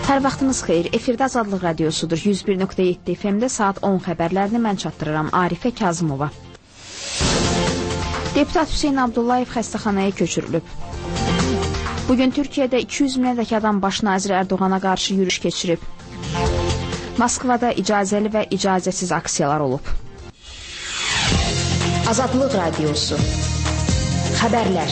Hər vaxtınız xeyir. Efirdə Azadlıq Radiosudur. 101.7 FM-də saat 10 xəbərlərini mən çatdırıram. Arifə Kazımova. Deputat Hüseyn Abdullayev xəstəxanaya köçürülüb. Bugün Türkiyədə 200 minədək adam baş nazir Erdoğana qarşı yürüyüş keçirib. Moskvada icazəli və icazəsiz aksiyalar olub. Azadlıq Radiosu. Xəbərlər.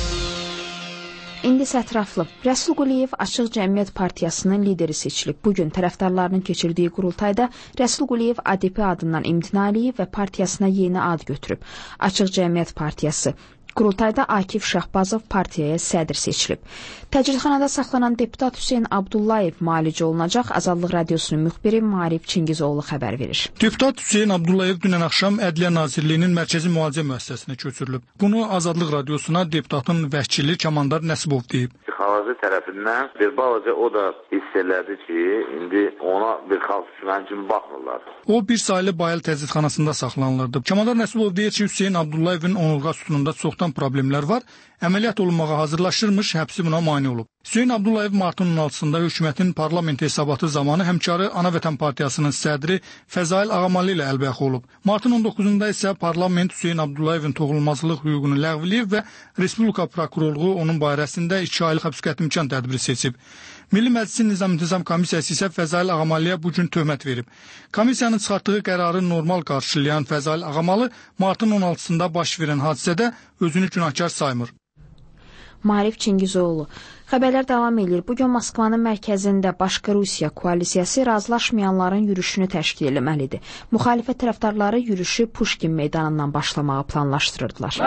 İndi ətraflı. Rəsul Quliyev Açıq Cəmiyyət Partiyasının lideri seçilib. Bugün tərəfdarlarının keçirdiyi qurultayda Rəsul Quliyev ADP adından imtina eləyib və partiyasına yeni ad götürüb. Açıq Cəmiyyət Partiyası. Qurultayda Akif Şahbazov partiyaya sədr seçilib. Təcridxanada saxlanan deputat Hüseyn Abdullayev müalicə olunacaq. Azadlıq Radiosunun müxbiri Marif Çingizoğlu xəbər verir. Deputat Hüseyn Abdullayev dünən axşam Ədliyyə Nazirliyinin Mərkəzi Müalicə Müəssisəsinə köçürülüb. Bunu Azadlıq Radiosuna deputatın vəkili Kəmandar Nəsibov deyib. Xalaca tərəfindən bir balaca o da hiss elədi ki, indi ona bir xalq düşməni kimi baxmırlar. O bir sayılı Bayıl təcridxanasında saxlanılırdı. Kəmandar Nəsibov deyir ki, Hüseyn Abdullayevin onurğa sütununda çoxdan problemlər var. Əməliyyat olunmağa hazırlaşırmış, həbsi buna mane olub. Hüseyn Abdullayev martın 16-sında hökumətin parlament hesabatı zamanı həmkarı Ana Vətən Partiyasının sədri Fəzail Ağamalı ilə əlbəyaxı olub. Martın 19-da isə parlament Hüseyn Abdullayevin toxunulmazlıq hüququnu ləğv eləyib və Respublika prokurorluğu onun barəsində 2 aylıq həbs qətimkan tədbiri seçib. Milli Məclisin Nizam-İntizam Komissiyası isə Fəzail Ağamalıya bugün töhmət verib. Komissiyanın çıxartdığı qərarı normal qarşılayan Fəzail Ağamalı martın 16-sında baş verən hadisədə özünü günahkar saymır. Marif Çingizoğlu. Xəbərlər davam edir. Bugün Moskvanın mərkəzində Başqa Rusiya koalisiyası razılaşmayanların yürüşünü təşkil etməlidir. Müxalifət tərəfdarları yürüşü Puşkin meydanından başlamağı planlaşdırırdılar.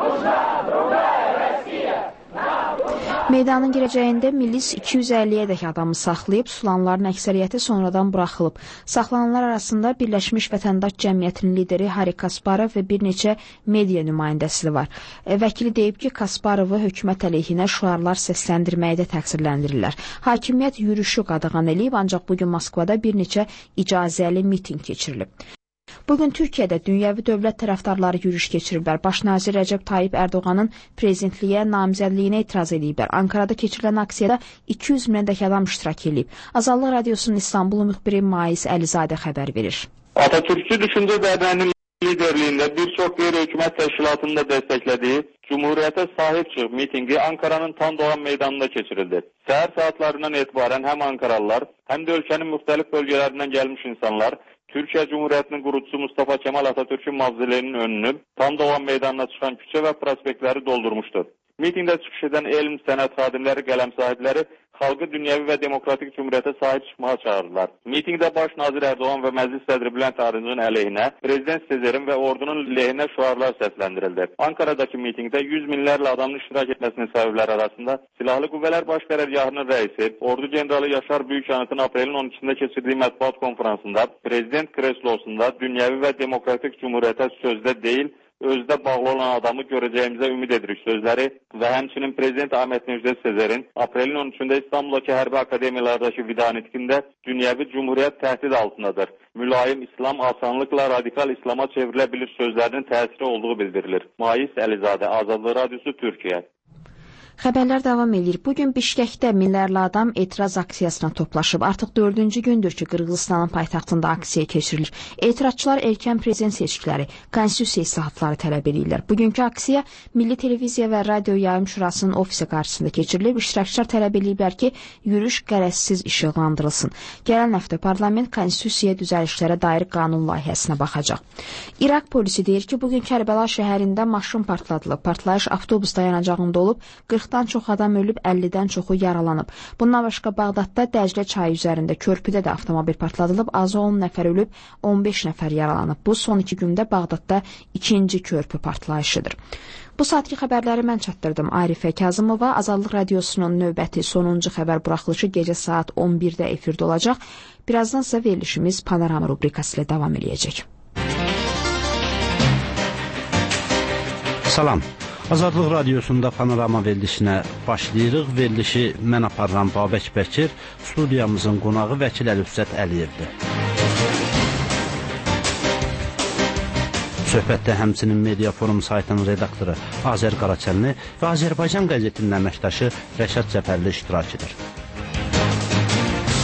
Meydanın girəcəyində milis 250-yədək adamı saxlayıb, tutulanların əksəriyyəti sonradan buraxılıb. Saxlananlar arasında Birləşmiş Vətəndaş Cəmiyyətinin lideri Hari Kasparov və bir neçə media nümayəndəsi var. Vəkili deyib ki, Kasparovu hökumət əleyhinə şüarlar səsləndirməkdə təqsirləndirirlər. Hakimiyyət yürüşü qadağan eləyib, ancaq bugün Moskvada bir neçə icazəli miting keçirilib. Bugün Türkiyədə dünyəvi dövlət tərəfdarları yürüyüş keçiriblər. Baş nazir Rəcəb Tayyip Erdoğanın prezidentliyə namizədliyinə etiraz ediblər. Ankarada keçirilən aksiyada 200 minədək adam iştirak edib. Azadlıq Radiosunun İstanbul müxbiri Mais Əlizadə xəbər verir. Atatürkçü düşüncə dərnəyinin liderliyində bir çox qeyri-hökumət təşkilatını da dəstəklədiyi Cumhuriyyətə sahib çıx mitingi Ankaranın Tandoğan meydanında keçirildi. Səhər saatlarından etibarən həm Ankaralılar, həm də ölkənin müxtəlif bölgələrindən gəlmiş insanlar Türkiyə Cumhuriyyətinin qurucusu Mustafa Kemal Atatürk'ün mavzələrinin önünü Tandoğan meydanına çıxan küçə və prospektləri doldurmuşdur. Mitingdə çıxış edən elm, sənət xadimləri, qələm sahibləri xalqı dünyəvi və demokratik cumhuriyyətə sahib çıxmağa çağırdılar. Mitingdə baş nazir Erdoğan və məclis sədri Bülent Arıncı'nın əleyhinə, prezident Sezerin və ordunun lehinə şüarlar səsləndirildi. Ankaradakı mitingdə 100 minlərlə adamın iştirak etməsinin səbəbləri arasında Silahlı Qüvvələr Baş Qərargahının rəisi, ordu generalı Yaşar Büyükanıtın aprelin 12-sində keçirdiyi mətbuat konferansında prezident kreslosunda dünyəvi və demokratik cumhuriyyətə sözdə deyil, özdə bağlı olan adamı görəcəyimizə ümid edirik sözləri və həmçinin Prezident Ahmet Necdet Sezerin aprelin 13-də İstanbul'dakı hərbi akademiyalardakı vida nitqində dünyəvi cumhuriyyət təhdid altındadır. Mülayim İslam asanlıqla radikal İslama çevrilə bilir sözlərinin təsiri olduğu bildirilir. Mais Əlizadə, Azadlıq Radiosu, Türkiyə. Xəbərlər davam edir. Bugün Bişkəkdə minlərlə adam etiraz aksiyasına toplaşıb. Artıq 4-cü gündür ki, Qırğızstanın paytaxtında aksiya keçirilir. Etirazçılar erkən prezident seçkiləri, konstitusiya islahatları tələb edirlər. Bugünkü aksiya Milli Televiziya və Radio Yayım Şurasının ofisi qarşısında keçirilib. İştirakçılar tələb ediblər ki, yürüyüş qərəzsiz işıqlandırılsın. Gələn həftə parlament konstitusiyaya düzəlişlərə dair qanun layihəsinə baxacaq. İraq polisi deyir ki, bugün Kərbəla şəhərində maşın partladılıb. Partlayış avtobus dayanacağında olub, 40-dan çox adam ölüb, 50-dən çoxu yaralanıb. Bundan başqa Bağdadda Dəclə çayı üzərində körpüdə də avtomobil partladılıb, azı 10 nəfər ölüb, 15 nəfər yaralanıb. Bu son 2 gündə Bağdadda ikinci körpü partlayışıdır. Bu saatki xəbərləri mən çatdırdım. Arifə Kazımova. Azadlıq Radiosunun növbəti sonuncu xəbər buraxılışı gecə saat 11-də efirdə olacaq. Birazdan isə verilişimiz Panorama rubrikası ilə davam edəcək. Salam. Azadlıq Radiosunda Panorama verilişinə başlayırıq. Verilişi mən aparıram Babək Bəkir, studiyamızın qonağı Vəkil Əlifzət Əliyevdir. Söhbətdə həmçinin Media Forum saytının redaktoru Azər Qaraçəlini və Azərbaycan qəzetinin əməkdaşı Rəşad Cəfərli iştirak edir.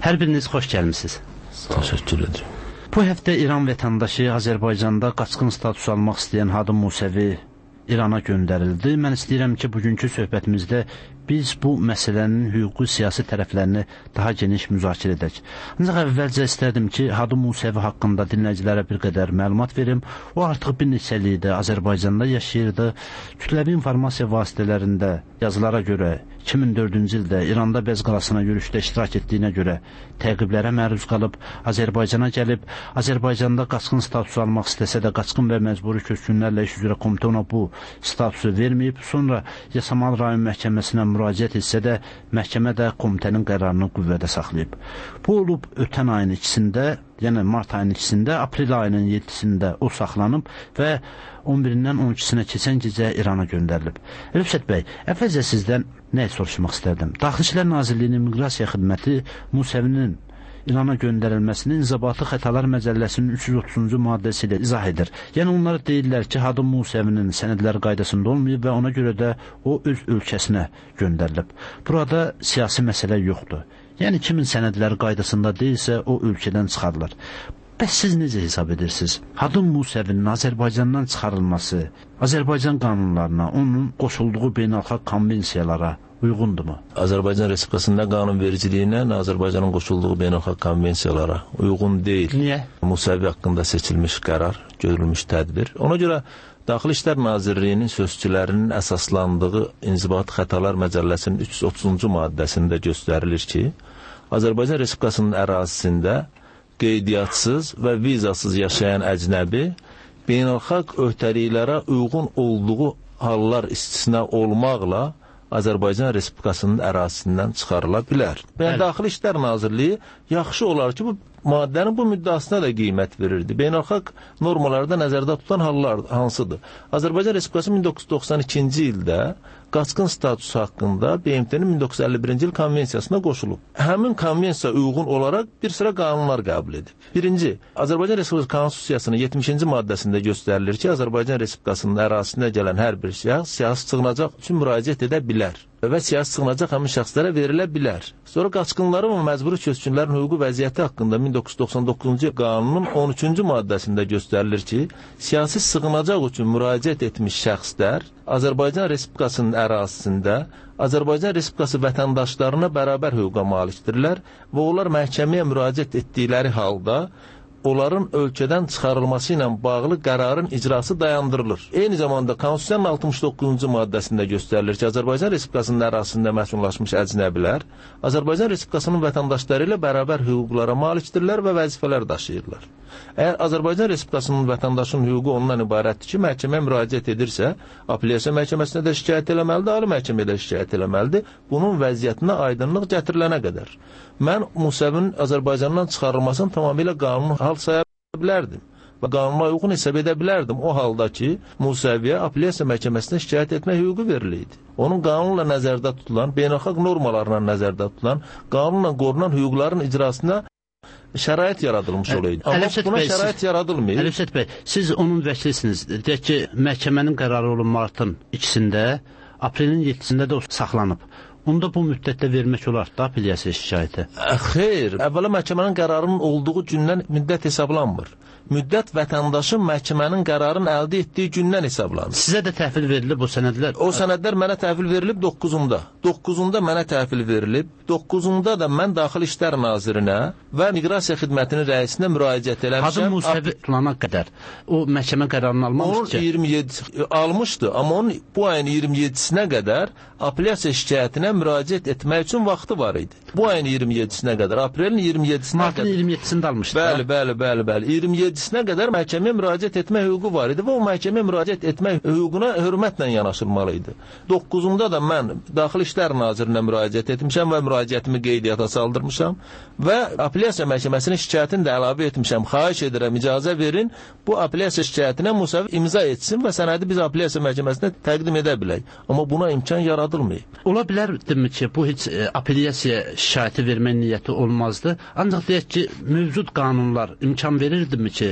Hər biriniz xoş gəlmisiniz. Təşəkkür edirəm. Bu həftə İran vətəndaşı Azərbaycanda qaçqın statusu almaq istəyən Hadım Musəvi İrana göndərildi. Mən istəyirəm ki, bugünkü söhbətimizdə biz bu məsələnin hüquqi siyasi tərəflərini daha geniş müzakirə edək. Ancaq əvvəlcə istərdim ki, Hadım Musəvi haqqında dinləyicilərə bir qədər məlumat verim. O artıq bir neçə ildir Azərbaycanda yaşayırdı. Kütləvi informasiya vasitələrində yazılara görə 2004-cü ildə İranda Bəz qalasına yürüşdə iştirak etdiyinə görə təqiblərə məruz qalıb, Azərbaycana gəlib, Azərbaycanda qaçqın statusu almaq istəsə də qaçqın və məcburi köçkünlərlə iş üzrə komitə ona bu statusu verməyib. Sonra Yasamal rayon məhkəməsinə müraciət etsə də məhkəmə də komitənin qərarını qüvvədə saxlayıb. Bu olub ötən ayın 2-sində, yəni mart ayının 2-sində, aprel ayının 7-sində o saxlanıb və 11-dən 12-sinə keçən gecə İrana göndərilib. Rüfsət bəy, əvvəlcə sizdən nə soruşmaq istərdim? Daxili İşlər Nazirliyinin Miqrasiya Xidməti Musəvinin İrana göndərilməsini İnzibati Xətalar Məcəlləsinin 330-cu maddəsi ilə izah edir. Yəni onlara deyirlər ki, Hadım Musəvinin sənədləri qaydasında olmayıb və ona görə də o öz ölkəsinə göndərilib. Burada siyasi məsələ yoxdur. Yəni kimin sənədləri qaydasında deyilsə, o ölkədən çıxarılır. Bəs siz necə hesab edirsiniz? Hadım Musəvinin Azərbaycandan çıxarılması Azərbaycan qanunlarına, onun qoşulduğu beynəlxalq konvensiyalara uyğundurmu? Azərbaycan Respublikasının nə qanunvericiliyinə, nə Azərbaycanın qoşulduğu beynəlxalq konvensiyalara uyğun deyil. Niyə? Musəvi haqqında seçilmiş qərar, görülmüş tədbir. Ona görə Daxili İşlər Nazirliyinin sözçülərinin əsaslandığı İnzibati Xətalar Məcəlləsinin 330-cu maddəsində göstərilir ki, Azərbaycan Respublikasının ərazisində qeydiyatsız və vizasız yaşayan əcnəbi beynəlxalq öhdəliklərə uyğun olduğu hallar istisna olmaqla Azərbaycan Respublikasının ərazisindən çıxarıla bilər. Yəni, Daxili İşlər Nazirliyi yaxşı olar ki, bu maddənin bu müddəasına da qiymət verirdi. Beynəlxalq normalarda nəzərdə tutulan hallar hansıdır? Azərbaycan Respublikası 1992-ci ildə qaçqın statusu haqqında BMT-nin 1951-ci il konvensiyasına qoşulub. Həmin konvensiya uyğun olaraq bir sıra qanunlar qəbul edib. Birinci, Azərbaycan Respublikası Konstitusiyasının 70-ci maddəsində göstərilir ki, Azərbaycan Respublikasının ərazisində gələn hər bir şəxs siyasi sığınacaq üçün müraciət edə bilər və siyasi sığınacaq həmin şəxslərə verilə bilər. Sonra qaçqınların və məcburi köçkünlərin hüquqi vəziyyəti haqqında 1999-cu qanunun 13-cü maddəsində göstərilir ki, siyasi sığınacaq üçün müraciət etmiş şəxslər Azərbaycan Respublikasının ərazisində Azərbaycan Respublikası vətəndaşlarına bərabər hüquqa malikdirlər və onlar məhkəməyə müraciət etdikləri halda onların ölkədən çıxarılması ilə bağlı qərarın icrası dayandırılır. Eyni zamanda Konstitusiyanın 69-cu maddəsində göstərilir ki, Azərbaycan Respublikasının ərazisində məskunlaşmış əcnəbilər Azərbaycan Respublikasının vətəndaşları ilə bərabər hüquqlara malikdirlər və vəzifələr daşıyırlar. Əgər Azərbaycan Respublikasının vətəndaşının hüququ ondan ibarətdir ki, məhkəməyə müraciət edirsə, apellyasiya məhkəməsinə də şikayət eləməlidir, ali məhkəməyə də şikayət eləməlidir, bunun vəziyyətinə aydınlıq gətirilənə qədər. Mən Musəvinin Azərbaycandan çıxarılmasını tamamilə qanun hal saya bilərdim və qanuna uyğun hesab edə bilərdim o halda ki, Musəviyə apellyasiya məhkəməsinə şikayət etmək hüququ veriliydi. Onun qanunla nəzərdə tutulan, beynəlxalq normalarla nəzərdə tutulan, qanunla qorunan hüquqların icrasına şərait yaradılmış olaydı. Amma buna şərait yaradılmır. Əlifsət bəy, siz onun vəkilisiniz. Deyək ki, məhkəmənin qərarı olun martın 2-sində, aprelin 7-sində də o saxlanıb. Onda bu müddətdə vermək olar da apellyasiya şikayəti? Xeyr, əvvəla məhkəmənin qərarının olduğu gündən müddət hesablanmır. Müddət vətəndaşın məhkəmənin qərarını əldə etdiyi gündən hesablanır. Sizə də təhvil verilib o sənədlər? O sənədlər mənə təhvil verilib 9-unda. 9-unda mənə təhvil verilib. 9-unda da mən Daxili İşlər Nazirinə və Miqrasiya Xidmətinin rəisinə müraciət eləmişəm. Hadım Musəvi tutulana qədər o məhkəmə qərarını almamışdı ki? 27 almışdı, amma onun bu ayın 27-sinə qədər apellyasiya şikayətinə müraciət etmək üçün vaxtı var idi. Bu ayın 27-sinə qədər, aprelin 27-sinə Martın qədər. 27-sində almışdı. Bəli. 27-sinə qədər məhkəməyə müraciət etmək hüququ var idi və o məhkəməyə müraciət etmək hüququna hörmətlə yanaşılmalı idi. 9-unda da mən Daxili İşlər Nazirinə müraciət etmişəm və müraciətimi qeydiyyata saldırmışam və apellyasiya məhkəməsinin şikayətini də əlavə etmişəm. Xahiş edirəm, icazə verin, bu apellyasiya şikayətinə Musəvi imza etsin və sənədi biz apellyasiya məhkəməsinə təqdim edə bilək. Amma buna imkan yaradılmayıb. Ola bilərdimi ki, bu heç apellyasiya şikayəti vermək niyyəti olmazdı. Ancaq deyək ki, mövcud qanunlar imkan verirdimi ki,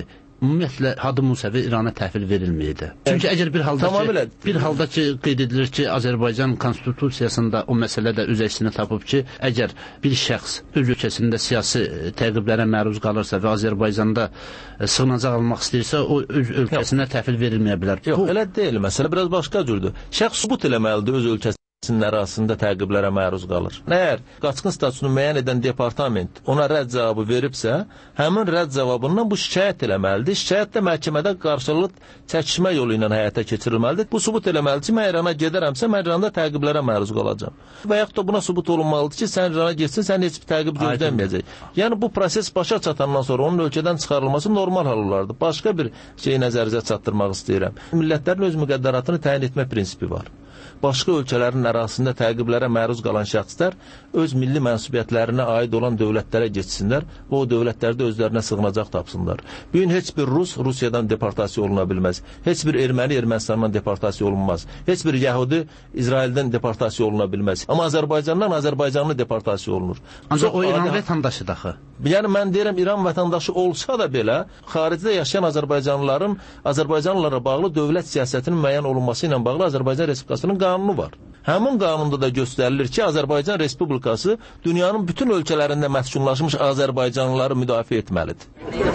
ümumiyyətlə Hadi Musəvi İrana təhvil verilməyəcək. Çünki əgər bir halda ki qeyd edilir ki, Azərbaycan konstitusiyasında o məsələ də öz əksini tapıb ki, əgər bir şəxs öz ölkəsində siyasi təqiblərə məruz qalırsa və Azərbaycanda sığınacaq almaq istəyirsə, o öz ölkəsinə təhvil verilməyə bilər. Yox, elə deyil. Məsələ biraz başqa cürdür. Şəxs sübut eləməlidir öz ölkəsində ərazisində təqiblərə məruz qalır. Əgər qaçqın statusunu müəyyən edən departament ona rədd cavabı veribsə, həmin rədd cavabından bu şikayət eləməlidir. Şikayət də məhkəmədə qarşılıqlı çəkişmə yolu ilə həyata keçirilməlidir. Bu sübut eləməlidir ki, mən İrana gedərəmsə, mən İranda təqiblərə məruz qalacağam. Və yaxud da buna sübut olunmalıdır ki, sən İrana getsin, sən heç bir təqib gözlənməyəcək. Yəni bu proses başa çatandan sonra onun ölkədən çıxarılması normal hal olardı. Başqa bir şeyi nəzərinizə çatdırmaq istəyirəm. Millətlərin öz müqəddəratını təyin etmə prinsipi var. Başqa ölkələrin ərazisində təqiblərə məruz qalan şəxslər öz milli mənsubiyyətlərinə aid olan dövlətlərə geçsinlər və o dövlətlərdə özlərinə sığınacaq tapsınlar. Bu gün heç bir Rus Rusiyadan deportasiya oluna bilməz. Heç bir erməni Ermənistandan deportasiya olunmaz. Heç bir Yəhudi İsraildən deportasiya oluna bilməz. Amma Azərbaycandan Azərbaycanlı deportasiya olunur. Ancaq o İran vətəndaşı daxı. Yəni mən deyirəm, İran vətəndaşı olsa da belə, xaricdə yaşayan Azərbaycanlıların Azərbaycanlılara bağlı dövlət siyasətinin müəyyən olunması ilə bağlı Azərbaycan Respublikasının qanunu var. Həmin qanunda da göstərilir ki, Azərbaycan Respublikası dünyanın bütün ölkələrində məskunlaşmış Azərbaycanlıları müdafiə etməlidir.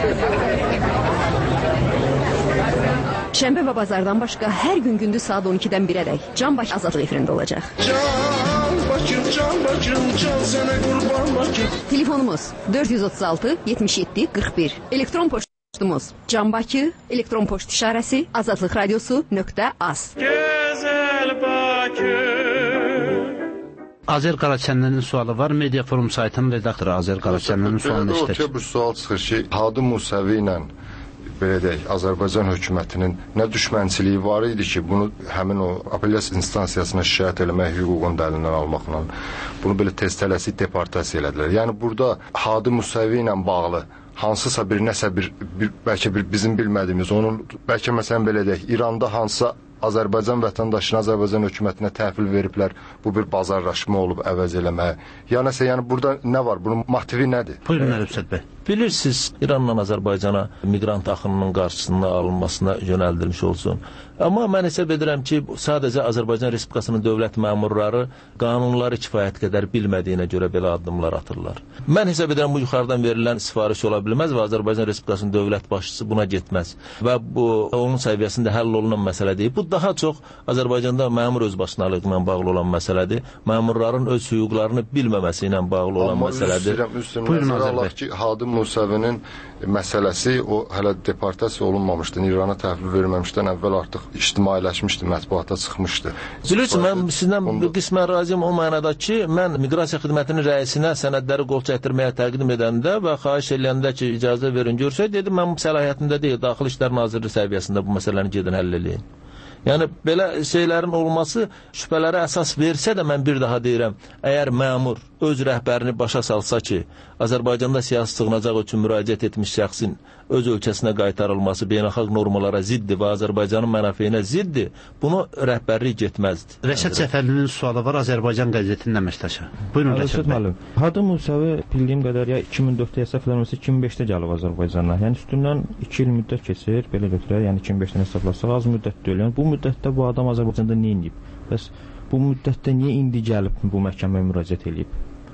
Şənbə və bazardan başqa hər gün gündüz saat 12-dən 1-ədək Canbaş Azadlıq efirində olacaq. Can sənə qurban Bakı. Telefonumuz 436 77 41. Elektron poçtumuz Canbakı, elektron poçt işarəsi azadlıqradiosu.az. Gözəl Bakı. Azər Qaraçənlinin sualı var. Media Forum saytının redaktoru Azər Qaraçənlinin sualını işlək. Bir sual çıxır ki, Hadi Musəvi ilə belə deyək, Azərbaycan hökumətinin nə düşmənçiliyi var idi ki, bunu həmin o apellyasiya instansiyasına şikayət eləmək hüququnu da əlindən almaqla bunu belə tez tələsik deportasiya elədilər. Yəni burada Hadi Musəvi ilə bağlı hansısa bir nəsə bir bəlkə bir bizim bilmədiyimiz, onun bəlkə məsələn belə deyək, İranda hansısa Azərbaycan vətəndaşına Azərbaycan hökumətinə təhvil veriblər, bu bir bazarlaşma olub əvəz eləməyə. Yəni burada nə var? Bunun motivi nədir? Buyurun Əlifsət bəy. Bilirsiniz, İranla Azərbaycana miqrant axınının qarşısında alınmasına yönəldilmiş olsun. Amma mən hesab edirəm ki, sadəcə Azərbaycan Respublikasının dövlət məmurları qanunları kifayət qədər bilmədiyinə görə belə addımlar atırlar. Mən hesab edirəm, bu yuxarıdan verilən sifariş ola bilməz və Azərbaycan Respublikasının dövlət başçısı buna getməz. Və bu, onun səviyyəsində həll olunan məsələ deyil. Bu daha çox Azərbaycanda məmur özbaşınalığı ilə bağlı olan məsələdir. Məmurların öz hüquqlarını bilməməsi ilə bağlı olan məsələdir. Buyurun Azərbaycan ki, Hadi Musəvinin məsələsi o hələ deportasiya olunmamışdı. İrana təhvil verilməmişdən əvvəl artıq ictimailəşmişdi, mətbuata çıxmışdı. Bilirsiniz, mən sizdən qismən razıyam o mənada ki, mən miqrasiya xidmətinin rəisinə sənədləri qol çəkdirməyə təqdim edəndə və xahiş eləyəndə ki, icazə verin görsək, dedim, mən səlahiyyətində deyil, Daxili İşlər Nazirliyi səviyyəsində bu məsələni gedin həll eləyin. Yəni, belə şeylərin olması şübhələrə əsas versə də mən bir daha deyirəm, əgər məmur öz rəhbərini başa salsa ki, Azərbaycanda siyasi sığınacaq üçün müraciət etmiş şəxsin öz ölkəsinə qaytarılması beynəlxalq normalara ziddir və Azərbaycanın mənafeyinə ziddir, bunu rəhbərlik getməzdir. Rəşad Cəfərlinin sualı var, Azərbaycan qəzetinin əməkdaşı. Buyurun Rəşad bəy. Hadi Musəvi bildiyim qədər ya 2004-də hesablanırsa 2005-də gəlib Azərbaycana. Yəni üstündən 2 il müddət keçir, belə götürək, yəni 2005-dən hesablasaq az müddət deyil. Yəni bu müddətdə bu adam Azərbaycanda nə edib? Bəs bu müddətdə niyə indi gəlib bu məhkəməyə müraciət edib?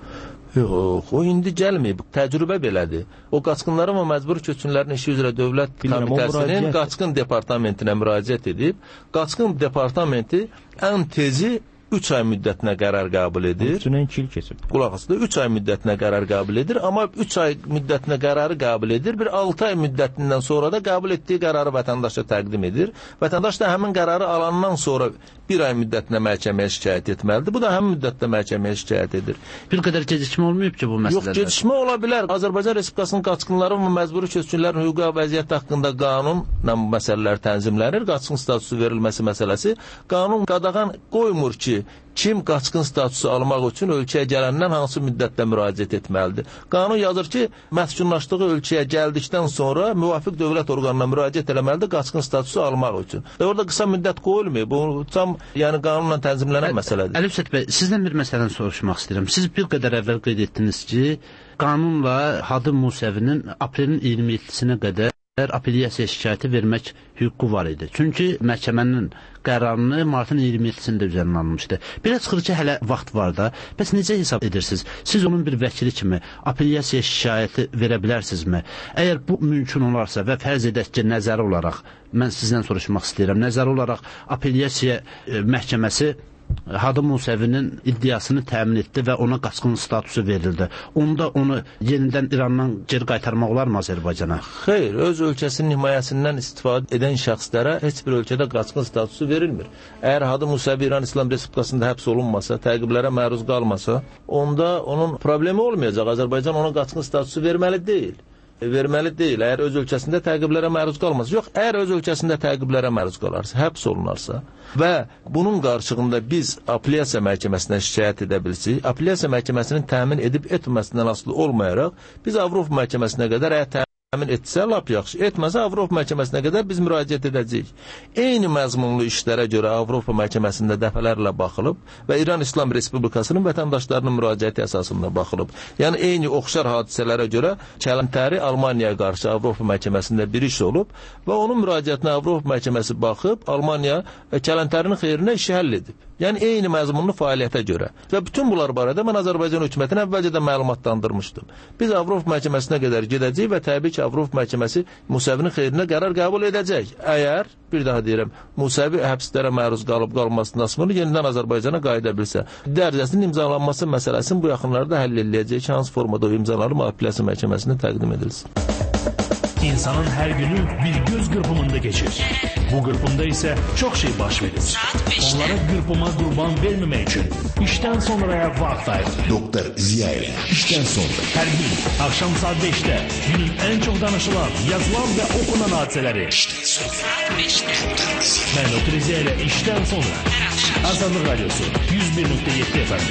Yox, o indi gəlməyib. Təcrübə belədir. O qaçqınların və məcbur köçkünlərin işi üzrə Dövlət Komitəsinin qaçqın departamentinə müraciət edib. Qaçqın departamenti ən tezi 3 ay müddətinə qərar qəbul edir. Üstündən 2 il keçib. Qulaq asın, 3 ay müddətinə qərar qəbul edir, amma 3 ay müddətinə qərarı qəbul edir, bir 6 ay müddətindən sonra da qəbul etdiyi qərarı vətəndaşa təqdim edir. Vətəndaş da həmin qərarı alandan sonra 1 ay müddətinə məhkəməyə şikayət etməlidir. Bu da həmin müddətdə məhkəməyə şikayət edir. Bir qədər gecikmə olmayıb ki bu məsələdə? Yox, gecikmə ola bilər. Azərbaycan Respublikasının qaçqınların və məcburi köçkünlərin hüquqi vəziyyəti haqqında qanunla məsələlər tənzimlənir. Qaçqın statusu verilməsi məsələsi. Qanun qadağan qoymur ki, kim qaçqın statusu almaq üçün ölkəyə gələndən hansı müddətdə müraciət etməlidir. Qanun yazır ki, məskunlaşdığı ölkəyə gəldikdən sonra müvafiq dövlət orqanına müraciət eləməlidir qaçqın statusu almaq üçün. Və orada qısa müddət qoyulmuyor. Bu tam yəni qanunla tənzimlənən məsələdir. Əlifsət bəy, sizdən bir məsələni soruşmaq istəyirəm. Siz bir qədər əvvəl qeyd etdiniz ki, qanunla Hadi Musəvinin aprelin 27-sinə qədər apellyasiya şikayəti vermək hüququ var idi. Çünki məhkəmənin qərarını martın 27-sində üzərinə alınmışdı. Belə çıxır ki, hələ vaxt var da. Bəs necə hesab edirsiniz? Siz onun bir vəkili kimi apellyasiya şikayəti verə bilərsinizmi? Əgər bu mümkün olarsa və fərz edək ki, nəzəri olaraq, mən sizdən soruşmaq istəyirəm, nəzəri olaraq apellyasiya məhkəməsi Hadım Musəvinin iddiasını təmin etdi və ona qaçqın statusu verildi. Onda onu yenidən İrandan geri qaytarmaq olarmı Azərbaycana? Xeyr, öz ölkəsinin himayəsindən istifadə edən şəxslərə heç bir ölkədə qaçqın statusu verilmir. Əgər Hadım Musəvi İran İslam Respublikasında həbs olunmasa, təqiblərə məruz qalmasa, onda onun problemi olmayacaq. Azərbaycan ona qaçqın statusu verməli deyil. Əgər öz ölkəsində təqiblərə məruz qalmasa. Yox, əgər öz ölkəsində təqiblərə məruz qalarsa, həbs olunarsa və bunun qarşılığında biz apellyasiya məhkəməsinə şikayət edə bilsək, apellyasiya məhkəməsinin təmin edib etməsindən asılı olmayaraq, biz Avropa məhkəməsinə qədər təmin etsə, lap yaxşı, etməsə Avropa məhkəməsinə qədər biz müraciət edəcəyik. Eyni məzmunlu işlərə görə Avropa məhkəməsində dəfələrlə baxılıb və İran İslam Respublikasının vətəndaşlarının müraciəti əsasında baxılıb. Yəni, eyni oxşar hadisələrə görə Kələntəri Almaniyaya qarşı Avropa məhkəməsində bir iş olub və onun müraciətinə Avropa məhkəməsi baxıb, Almaniya Kələntərinin xeyrinə işi həll edib. Yəni, eyni məzmunlu fəaliyyətə görə. Və bütün bunlar barədə mən Azərbaycan hökumətinə əvvəlcədən məlumatlandırmışdım. Biz Avropa məhkəməsinə qədər gedəcəyik və təbii ki, Avropa məhkəməsi Musəvinin xeyrinə qərar qəbul edəcək. Əgər, bir daha deyirəm, Musəvi həbslərə məruz qalıb-qalmasından sonra yenidən Azərbaycana qayıda bilsə, dərcəsinin imzalanması məsələsini bu yaxınlarda həll ediləcək, hansı formada o imzalanıb apellyasiya məhkəməsinə təqdim edilsin. İnsanın her günü bir göz qırpımında geçir. Bu qırpımda ise çok şey baş verir. Onlara qırpıma qurban vermemek için işten sonraya vaxt ayır. Doktor Ziyaeli işten sonra her gün akşam saat 5'te günün en çok danışılan, yazılan ve okunan hadiseleri. İşten sonra 5'te. Ben Doktor Ziyaeli işten sonra. Azadlık Radyosu 101.7 FM.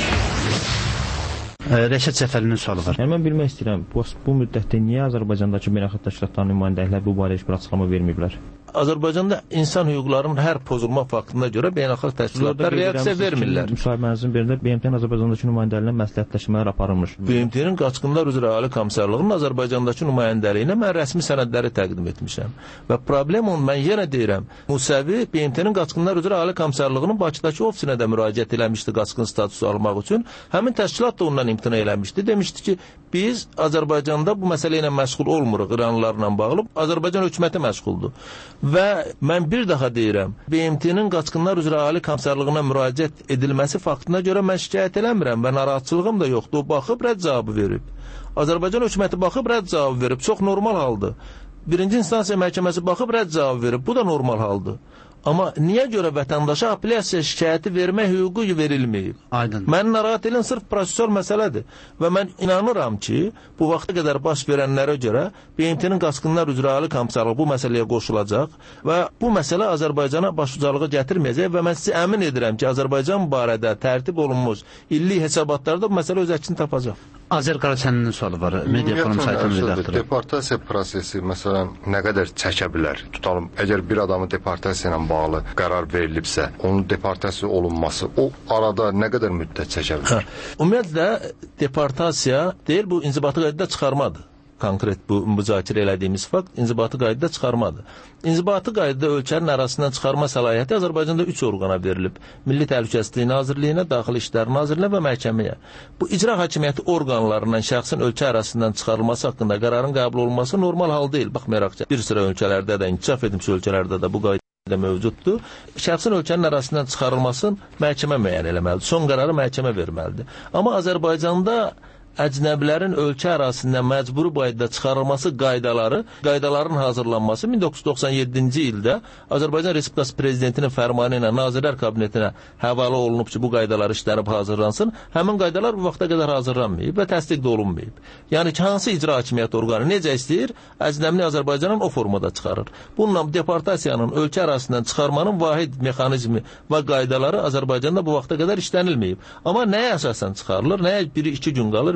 Rəşad Səfərlinin sualı var. Yəni, mən bilmək istəyirəm, bu müddətdə niyə Azərbaycandakı beynəlxalq təşkilatların nümayəndəlikləri bu barədə heç bir açıqlama verməyiblər? Azərbaycanda insan hüquqlarının hər pozulma faktına görə beynəlxalq təşkilatlar reaksiya vermirlər. Müsahibənizin birində BMT-nin Azərbaycandakı nümayəndəliyinə məsləhətləşmələr aparılmış. BMT-nin Qaçqınlar üzrə Ali Komissarlığının Azərbaycandakı nümayəndəliyinə mən rəsmi sənədləri təqdim etmişəm. Və problem onu mən yenə deyirəm, Musəvi BMT-nin Qaçqınlar üzrə Ali Komissarlığının Bakıdakı ofisinə də müraciət eləmişdi qaçqın statusu almaq üçün. Həmin təşkilat da ondan imtina eləmişdi. Demişdi ki, biz Azərbaycanda bu məsələ ilə məşğul olmuruq, İranlılarla bağlı. Azərbaycan hökuməti məşğuldur. Və mən bir daha deyirəm, BMT-nin Qaçqınlar üzrə Ali Komissarlığına müraciət edilməsi faktına görə mən şikayət eləmirəm və narahatçılığım da yoxdur. O baxıb rədd cavabı verib. Azərbaycan hökuməti baxıb rədd cavabı verib. Çox normal haldır. Birinci instansiya məhkəməsi baxıb rədd cavabı verib. Bu da normal haldır. Amma niyə görə vətəndaşa apellyasiya şikayəti vermə hüququ verilməyib? Aydın. Məni narahat edən sırf prosessual məsələdir. Və mən inanıram ki, bu vaxta qədər baş verənlərə görə BMT-nin Qaçqınlar üzrə Ali Komissarlığı bu məsələyə qoşulacaq və bu məsələ Azərbaycana başucalığı gətirməyəcək və mən sizi əmin edirəm ki, Azərbaycan barədə tərtib olunmuş illik hesabatlarda bu məsələ öz əksini tapacaq. Azər Qaraçəninin sualı var. Mediaforum saytının redaktoru. Deportasiya prosesi məsələn nə qədər çəkə bilər? Tutalım, əgər bir adamın deportasiya ilə bağlı qərar verilibsə, onun deportasiya olunması o arada nə qədər müddət çəkə bilər? Ümumiyyətlə deportasiya deyil, bu inzibati qaydada çıxarmadır. Konkret bu müzakirə elədiyimiz fakt inzibati qaydada çıxarmadır. İnzibati qaydada ölkənin arasından çıxarma səlahiyyəti Azərbaycanda 3 orqana verilib. Milli Təhlükəsizlik Nazirliyinə, Daxili İşlər Nazirliyinə və məhkəməyə. Bu icra hakimiyyəti orqanlarından şəxsin ölkə arasından çıxarılması haqqında qərarın qəbul olunması normal hal deyil. Baxmayaraq ki, bir sıra ölkələrdə də, inkişaf edilmiş ölkələrdə də bu qayda mövcuddur. Şəxsin ölkənin arasından çıxarılmasını məhkəmə müəyyən eləməlidir. Son qərarı məhkəmə verməlidir. Amma Azərbaycanda əcnəbilərin ölkə arasında məcburi qaydada çıxarılması qaydaların hazırlanması 1997-ci ildə Azərbaycan Respublikası Prezidentinin fərmanı ilə Nazirlər Kabinetinə həvalə olunub ki, bu qaydalar işlənib hazırlansın. Həmin qaydalar bu vaxta qədər hazırlanmayıb və təsdiq də olunmayıb. Yəni ki, hansı icra hakimiyyət orqanı necə istəyir, əcnəbini Azərbaycanın o formada çıxarır. Bununla deportasiyanın ölkə arasından çıxarmanın vahid mexanizmi və qaydaları Azərbaycanda bu vaxta qədər işlənilməyib. Amma nəyə əsasən çıxarılır? Nəyə biri 2 gün qalır,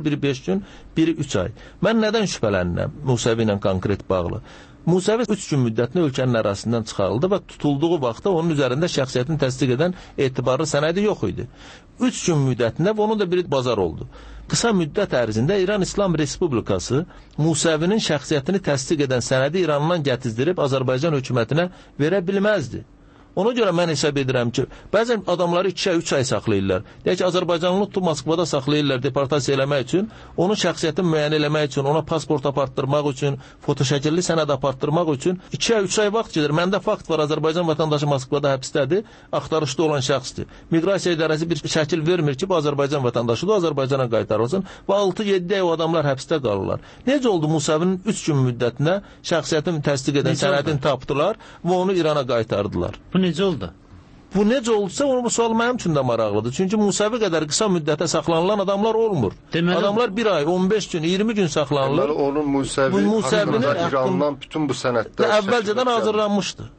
biri 5 gün, biri 3 ay. Mən nədən şübhələnirəm Musəvi ilə konkret bağlı? Musəvi 3 gün müddətində ölkənin ərazisindən çıxarıldı və tutulduğu vaxtda onun üzərində şəxsiyyətini təsdiq edən etibarlı sənədi yox idi. 3 gün müddətində və onun da biri bazar oldu. Qısa müddət ərzində İran İslam Respublikası Musəvinin şəxsiyyətini təsdiq edən sənədi İrandan gətizdirib Azərbaycan hökumətinə verə bilməzdi. Ona görə mən hesab edirəm ki, bəzən adamları 2 ay, 3 ay saxlayırlar. Deyək ki, Azərbaycanlı tutub Moskvada saxlayırlar deportasiya eləmək üçün, onun şəxsiyyətini müəyyən eləmək üçün, ona pasport apartdırmaq üçün, fotoşəkilli sənəd apartdırmaq üçün 2 ay, 3 ay vaxt gedir. Məndə fakt var, Azərbaycan vətəndaşı Moskvada həbsdədir, axtarışda olan şəxsdir. Miqrasiya idarəsi bir şəkil vermir ki, bu Azərbaycan vətəndaşıdır, Azərbaycana qaytarılsın və 6-7 ay o adamlar həbsdə qalırlar. Necə oldu Musəvinin 3 gün müddətinə şəxsiyyətini təsdiq edən sənədini tapdılar və onu İrana qaytardılar? Bu necə oldu? Bu necə oldusa, bu sual mənim üçün də maraqlıdır. Çünki Musəvi qədər qısa müddətə saxlanılan adamlar olmur. Adamlar 1 ay, 15 gün, 20 gün saxlanılır. Onun Musəvinin İrandan bütün bu sənədlər əvvəlcədən hazırlanmışdı.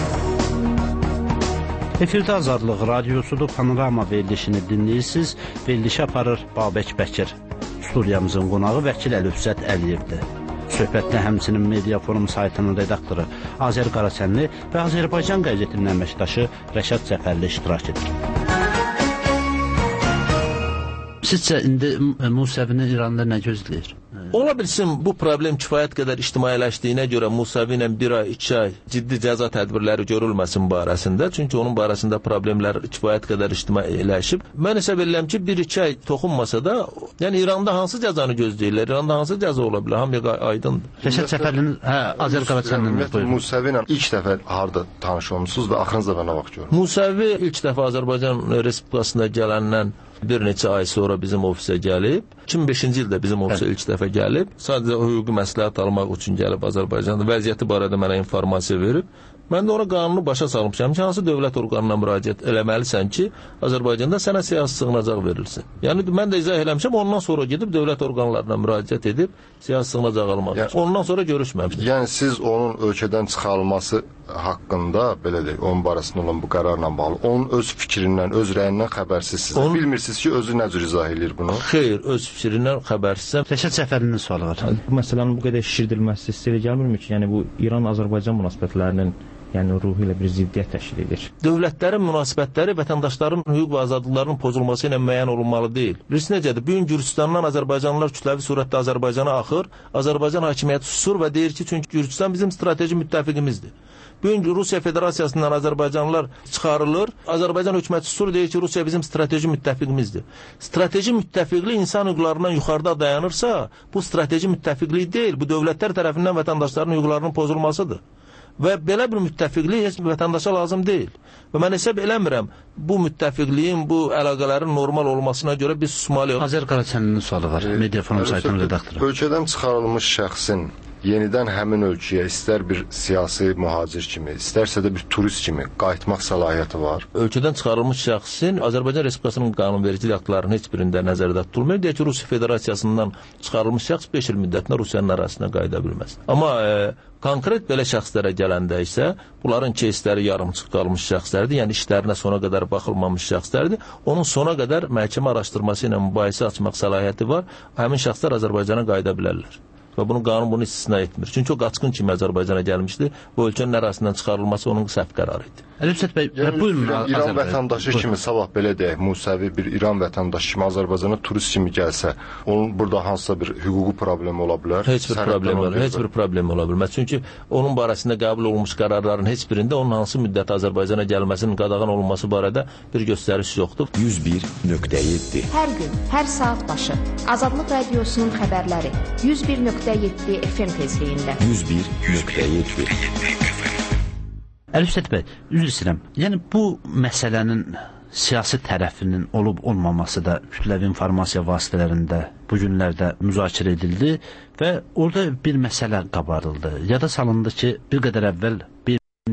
Efirdə Azadlıq Radiosudur, Panorama verilişini dinləyirsiniz. Verilişi aparır Babək Bəkir. Studiyamızın qonağı vəkil Əlövsət Əliyevdir. Söhbətdə həmçinin Media Forum saytının redaktoru Azər Qarasənli və Azərbaycan qəzetinin əməkdaşı Rəşad Cəfərli iştirak edir. Sizcə indi Musəvini İranda nə gözləyir? Ola bilsin, bu problem kifayət qədər ictimailəşdiyinə görə Musəvi ilə 1 ay, 2 ay ciddi cəza tədbirləri görülməsin barəsində. Çünki onun barəsində problemlər kifayət qədər ictimailəşib. Mən hesab edirəm ki, 1-2 ay toxunmasa da, yəni İranda hansı cəzanı gözləyirlər? İranda hansı cəza ola bilər? Hamıya aydındır. Rəşad Cəfərlinin, Azər Qarasənlinin buyurun. Musəvi ilə ilk dəfə harda tanış olmusunuz və axırınızda nə vaxt görürsünüz? Musəvi ilk dəfə Azərbaycan Respublikasına gələndən bir neçə ay sonra bizim ofisə gəlib. 2005-ci ildə bizim ofisə ilk dəfə gəlib. Sadəcə hüquqi məsləhət almaq üçün gəlib Azərbaycanda. Vəziyyəti barədə mənə informasiya verib. Mən də ona qanunu başa salmışam ki, hansı dövlət orqanına müraciət eləməlisən ki, Azərbaycanda sənə siyasi sığınacaq verilsin. Yəni, mən də izah eləmişəm, ondan sonra gedib dövlət orqanlarına müraciət edib siyasi sığınacaq almaq. Ondan sonra görüşməmişdim. Yəni, siz onun ölkədən çıxarılması haqqında, belə deyək, onun barəsində olan bu qərarla bağlı, onun öz fikrindən, öz rəyindən xəbərsizsiniz. Bilmirsiniz ki, özü nə cür izah edir bunu? Xeyr, öz fikrindən xəbərsizəm. Rəşad Cəfərlinin sualı var. Bu məsələnin bu qədər şişirdilməsi sizə gəlmirmi ki, yəni bu İran-Azərbaycan münasibətlərinin ruhu ilə bir ziddiyyət təşkil edir. Dövlətlərin münasibətləri vətəndaşların hüquq və azadlıqlarının pozulması ilə müəyyən olunmalı deyil. Birisi necədir? Bu gün Gürcüstandan Azərbaycanlılar kütləvi surətdə Azərbaycana axır, Azərbaycan hakimiyyəti susur və deyir ki, çünki Gürcüstan bizim strateji müttəfiqimizdir. Bu gün Rusiya Federasiyasından Azərbaycanlılar çıxarılır, Azərbaycan hökuməti susur, deyir ki, Rusiya bizim strateji müttəfiqimizdir. Strateji müttəfiqlik insan hüquqlarından yuxarıda dayanırsa, bu strateji müttəfiqlik deyil, bu dövlətlər tərəfindən vətəndaşların hüquqlarının pozulmasıdır. Və belə bir müttəfiqlik heç vətəndaşa lazım deyil. Və mən hesab eləmirəm, bu müttəfiqliyin, bu əlaqələrin normal olmasına görə biz susmalıyıq. Azər Qarasənlinin sualı var, Media Forum saytının redaktoru. Ölkədən çıxarılmış şəxsin yenidən həmin ölkəyə istər bir siyasi mühacir kimi, istərsə də bir turist kimi qayıtmaq səlahiyyəti var. Ölkədən çıxarılmış şəxsin Azərbaycan Respublikasının qanunvericilik aktlarının heç birində nəzərdə tutulmuyor. Deyək ki, Rusiya Federasiyasından çıxarılmış şəxs 5 il müddətində Rusiyanın ərazisinə qayıda bilməz. Amma konkret belə şəxslərə gələndə isə bunların keysləri yarımçıq qalmış şəxslərdir, yəni işlərinə sona qədər baxılmamış şəxslərdir. Onun sona qədər məhkəmə araşdırması ilə mübahisə açmaq səlahiyyəti var. Həmin şəxslər Azərbaycana qayıda bilərlər. Və bunu qanun bunu istisna etmir. Çünki o qaçqın kimi Azərbaycana gəlmişdi. Bu ölkənin ərazisindən çıxarılması onun səhv qərarı idi. Əlövsət bəy, buyurun. İran vətəndaşı kimi sabah belə deyək, Musəvi bir İran vətəndaşı kimi Azərbaycana turist kimi gəlsə, onun burada hansısa bir hüquqi problemi ola bilər? Heç bir problem ola bilər. Heç bir problem ola bilməz. Çünki onun barəsində qəbul olunmuş qərarların heç birində onun hansı müddət Azərbaycana gəlməsinin qadağan olunması barədə bir göstəriş yoxdur. 101.7 Hər gün, hər saat başı Azadlıq Radiosunun xəbərləri 101.7 FM tezliyində. 101.7 Əlövsət bəy, üzr istəyirəm. Yəni bu məsələnin siyasi tərəfinin olub-olmaması da kütləvi informasiya vasitələrində bu günlərdə müzakirə edildi və orada bir məsələ qabarıldı. Yada salındı ki, bir qədər əvvəl bir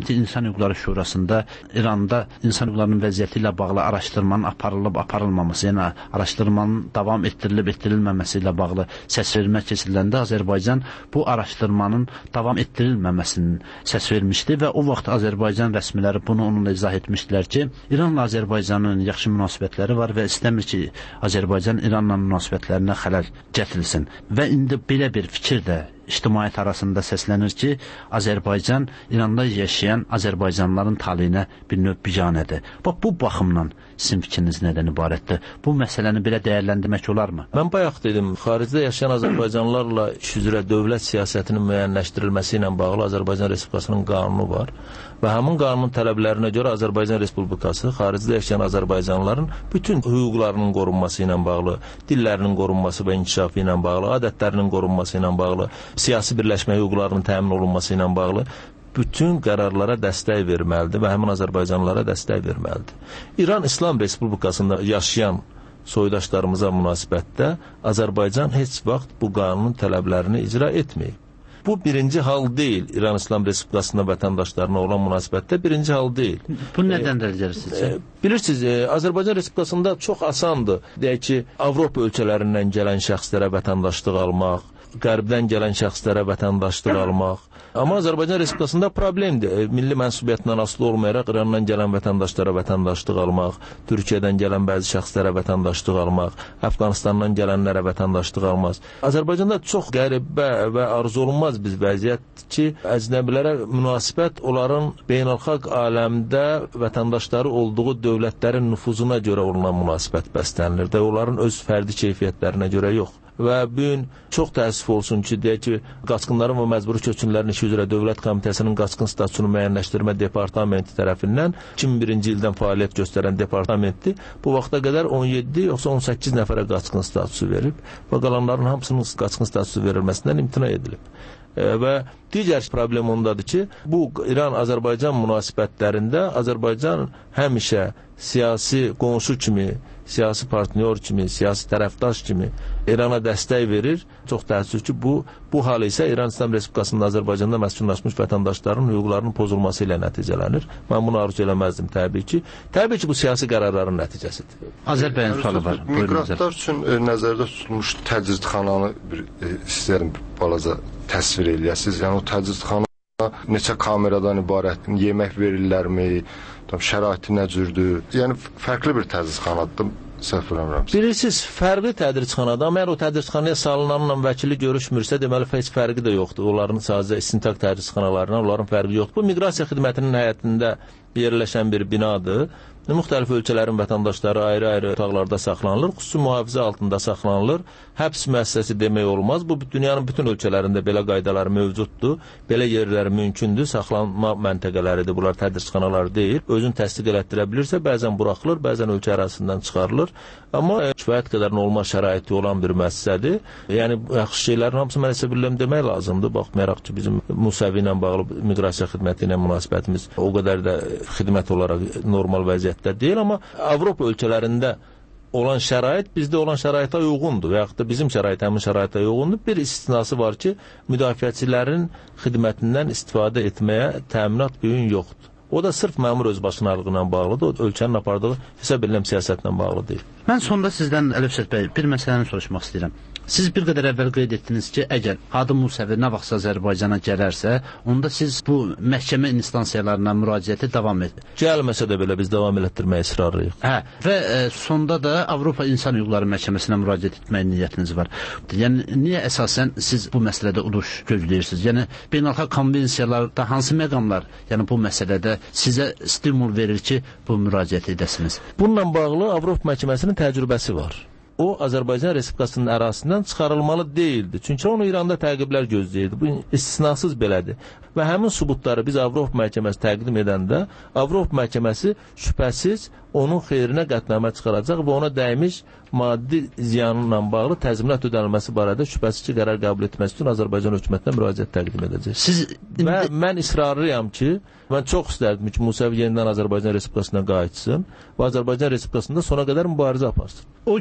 BMT İnsan Hüquqları Şurasında İranda insan hüquqlarının vəziyyəti ilə bağlı araşdırmanın aparılıb-aparılmaması, yəni araşdırmanın davam etdirilib-etdirilməməsi ilə bağlı səsvermə keçiriləndə Azərbaycan bu araşdırmanın davam etdirilməməsinin səs vermişdi və o vaxt Azərbaycan rəsmiləri bunu onunla izah etmişdilər ki, İranla Azərbaycanın yaxşı münasibətləri var və istəmir ki, Azərbaycan İranla münasibətlərinə xələl gətirilsin. Və indi belə bir fikir də ictimaiyyət arasında səslənir ki, Azərbaycan İranda yaşayan Azərbaycanlıların taleyinə bir növ biganədir. Bax, bu baxımdan sizin fikriniz nədən ibarətdir? Bu məsələni belə dəyərləndirmək olarmı? Mən bayaq dedim, xaricdə yaşayan Azərbaycanlılarla iş üzrə dövlət siyasətinin müəyyənləşdirilməsi ilə bağlı Azərbaycan Respublikasının qanunu var və həmin qanunun tələblərinə görə Azərbaycan Respublikası xaricdə yaşayan Azərbaycanlıların bütün hüquqlarının qorunması ilə bağlı, dillərinin qorunması və inkişafı ilə bağlı, adətlərinin qorunması ilə bağlı, siyasi birləşmə hüquqlarının təmin olunması ilə bağlı bütün qərarlara dəstək verməlidir və həmin Azərbaycanlılara dəstək verməlidir. İran İslam Respublikasında yaşayan soydaşlarımıza münasibətdə Azərbaycan heç vaxt bu qanunun tələblərini icra etməyib. Bu birinci hal deyil. İran İslam Respublikasında vətəndaşlarına olan münasibətdə birinci hal deyil. Bu nədən gəlir sizcə? Bilirsiniz, Azərbaycan Respublikasında çox asandır. Deyək ki, Avropa ölkələrindən gələn şəxslərə vətəndaşlıq almaq, Qərbdən gələn şəxslərə vətəndaşlıq almaq. Amma Azərbaycan Respublikasında problemdir. Milli mənsubiyyətindən asılı olmayaraq İrandan gələn vətəndaşlara vətəndaşlıq almaq, Türkiyədən gələn bəzi şəxslərə vətəndaşlıq almaq, Əfqanistandan gələnlərə vətəndaşlıq almaq. Azərbaycanda çox qəribə və arzu olunmaz bir vəziyyətdir ki, əcnəbilərə münasibət onların beynəlxalq aləmdə vətəndaşları olduğu dövlətlərin nüfuzuna görə olunan münasibət bəslənilir də, onların öz fərdi keyfiyyətlərinə görə yox. Və bu gün çox təəssüf olsun ki, deyək ki, qaçqınların və məcburi köçkünlərin işi üzrə Dövlət Komitəsinin qaçqın statusunu müəyyənləşdirmə departamenti tərəfindən 2001-ci ildən fəaliyyət göstərən departamenti bu vaxta qədər 17 yoxsa 18 nəfərə qaçqın statusu verib və qalanların hamısının qaçqın statusu verilməsindən imtina edilib. Və digər problem ondadır ki, bu İran-Azərbaycan münasibətlərində Azərbaycan həmişə siyasi qonşu kimi, siyasi partnyor kimi, siyasi tərəfdaş kimi İrana dəstək verir. Çox təəssüf ki, bu hal isə İran İslam Respublikasında Azərbaycanda məskunlaşmış vətəndaşların hüquqlarının pozulması ilə nəticələnir. Mən bunu arzu eləməzdim təbii ki. Təbii ki, bu siyasi qərarların nəticəsidir. Azərbaycan sualı var. Miqrantlar üçün nəzərdə tutulmuş təcridxananı istəyirəm balaca təsvir eləyəsiniz. Yəni o təcridxana neçə kameradan ibarət, yemək verirlərmi, şəraiti nə cürdür? Yəni fərqli bir tədrisxanadır, səhv eləmirəm. Bilirsiniz, fərqli tədrisxanadır, amma əgər o tədrisxanaya salınanla vəkili görüşmürsə, deməli heç fərqi də yoxdur. Onların sadəcə istintaq tədrisxanalarına onların fərqi yoxdur. Bu miqrasiya xidmətinin həyətində yerləşən bir binadır. Müxtəlif ölkələrin vətəndaşları ayrı-ayrı otaqlarda saxlanılır, xüsusi mühafizə altında saxlanılır. Həbs müəssisəsi demək olmaz. Bu dünyanın bütün ölkələrində belə qaydalar mövcuddur. Belə yerlər mümkündür, saxlanma məntəqələridir. Bunlar tədrisxanalar deyil. Özün təsdiq elətdirə bilirsə, bəzən buraxılır, bəzən ölkə ərazisindən çıxarılır. Amma kifayət qədər normal şəraiti olan bir müəssisədir. Yəni yaxşı şeylərin hamısı mən isə bilirəm demək lazımdır. Baxmayaraq ki, bizim Musəvi ilə bağlı miqrasiya xidməti ilə münasibətimiz o qədər də xidmət olaraq normal vəziyyətdə deyil, amma Avropa ölkələrində olan şərait bizdə olan şəraitə uyğundur və yaxud da bizim şərait həmin şəraitə uyğundur. Bir istisnası var ki, müdafiəçilərin xidmətindən istifadə etməyə təminat bu gün yoxdur. O da sırf məmur özbaşınalılığı ilə bağlıdır, o ölkənin apardığı hesab edilən siyasətlə bağlı deyil. Mən sonda sizdən Əlövsət bəy bir məsələni soruşmaq istəyirəm. Siz bir qədər əvvəl qeyd etdiniz ki, əgər Hadi Musəvi nə vaxtsa Azərbaycana gələrsə, onda siz bu məhkəmə instansiyalarına müraciəti davam edin. Gəlməsə də belə biz davam elətdirməyə israrlıyıq. Hə, və sonda da Avropa İnsan Hüquqları Məhkəməsinə müraciət etməyə niyyətiniz var. Yəni, niyə əsasən siz bu məsələdə uduş gözləyirsiniz? Yəni, beynəlxalq konvensiyalarda hansı məqamlar bu məsələdə sizə stimul verir ki, bu müraciət edəsiniz? Bununla bağlı Avropa Məhkəməsinin təcrübəsi var. O, Azərbaycan Respublikasının ərazisindən çıxarılmalı deyildi. Çünki onu İranda təqiblər gözləyirdi. Bu istisnasız belədir. Və həmin sübutları biz Avropa Məhkəməsi təqdim edəndə, Avropa Məhkəməsi şübhəsiz onun xeyrinə qətnamə çıxaracaq və ona dəymiş maddi ziyanla bağlı təzminat ödənilməsi barədə şübhəsiz ki, qərar qəbul etməsi üçün Azərbaycan hökumətinə müraciət təqdim edəcək. Mən israrlıyam ki, mən çox istərdim ki, Musəvi yenidən Azərbaycan Respublikasına qayıtsın və Azərbaycan Respublikasında sona qədər mübarizə aparsın. O gəlməsə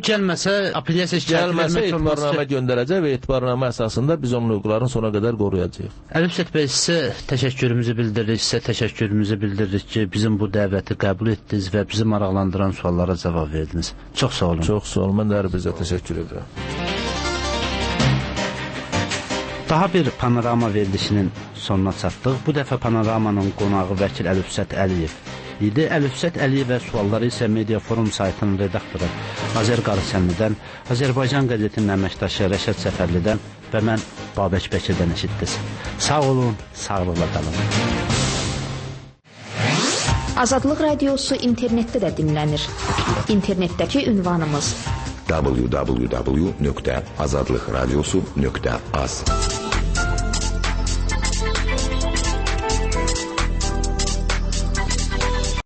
gəlməsə, apellyasiya şikayəti vermək olmaz ki. Etibarnamə göndərəcək və etibarnamə əsasında biz onun hüquqlarını sona qədər qoruyacağıq. Əlifşət bəy, sizə təşəkkürümüzü bildiririk ki, bizim bu dəvəti qəbul etdiniz və bizi maraqlandıran suallara cavab verdiniz. Çox sağ olun. Çox sağ olun, mən də bizə təşəkkür edirəm. Daha bir panorama verilişinin sonuna çatdıq. Bu dəfə panoramanın qonağı vəkil Əlifşət Əliyev idi. Əlifşət Əliyevə sualları isə Mediaforum saytının redaktoru Azər Qarıçənlidən, Azərbaycan qəzetinin əməkdaşı Rəşad Səfərlidən və mən Babək Bəkirdən eşitdiniz. Sağ olun, sağlıqla qalın. Azadlıq Radiosu internetdə də dinlənir. İnternetdəki ünvanımız www.azadlıqradiosu.az